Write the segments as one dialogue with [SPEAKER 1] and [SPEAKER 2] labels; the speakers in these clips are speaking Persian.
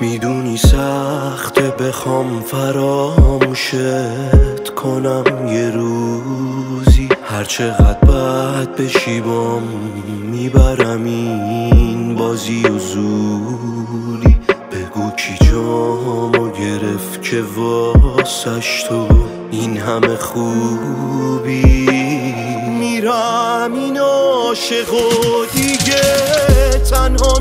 [SPEAKER 1] میدونی سخته بخوام فراموشت کنم یه روزی، هرچقدر بد بشی بام میبرم این بازی و زوری. بگو کی جامو گرفت که واسش تو این همه خوبی. میرم این عاشق و دیگه تنها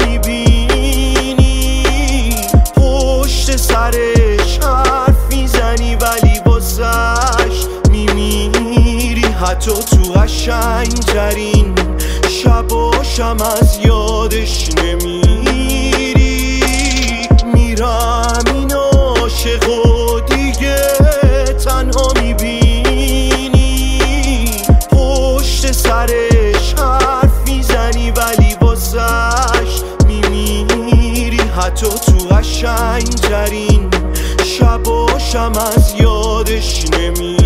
[SPEAKER 1] میبینی، پشت سرش حرف میزنی ولی واسش میمیری. حتی تو قشنگ‌ترین شباشم از یادش نمیری. میرم این عاشق و دیگه تنها میبینی، پشت سرش حرف میزنی ولی واسش میمیری. حتی تو قشنگ‌ترین شباشم از یادش نمیری.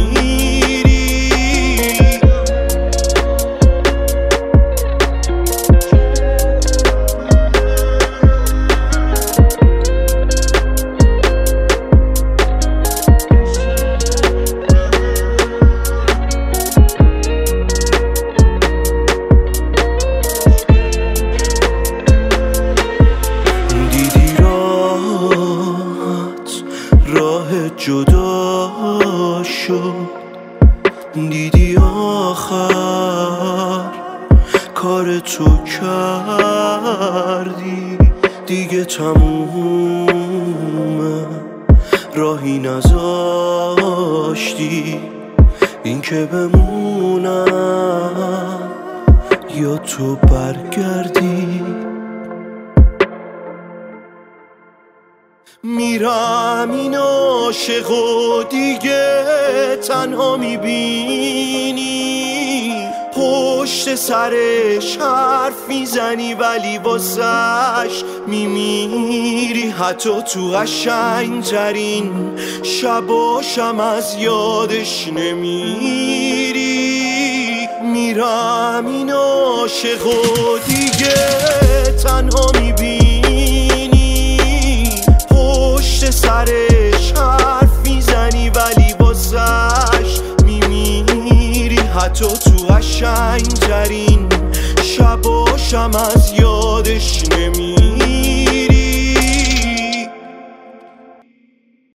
[SPEAKER 1] راه جدا شد، دیدی آخر کار تو کردی. دیگه تمومه راهی نذاشتی، این که بمونم یا تو برگردی. میرم این عاشق و دیگه تنها میبینی، پشت سرش حرف میزنی ولی واسش میمیری. حتی تو قشنگ‌ترین شباشم از یادش نمیری. میرم این عاشق و دیگه تنها میبینی، پشت سرش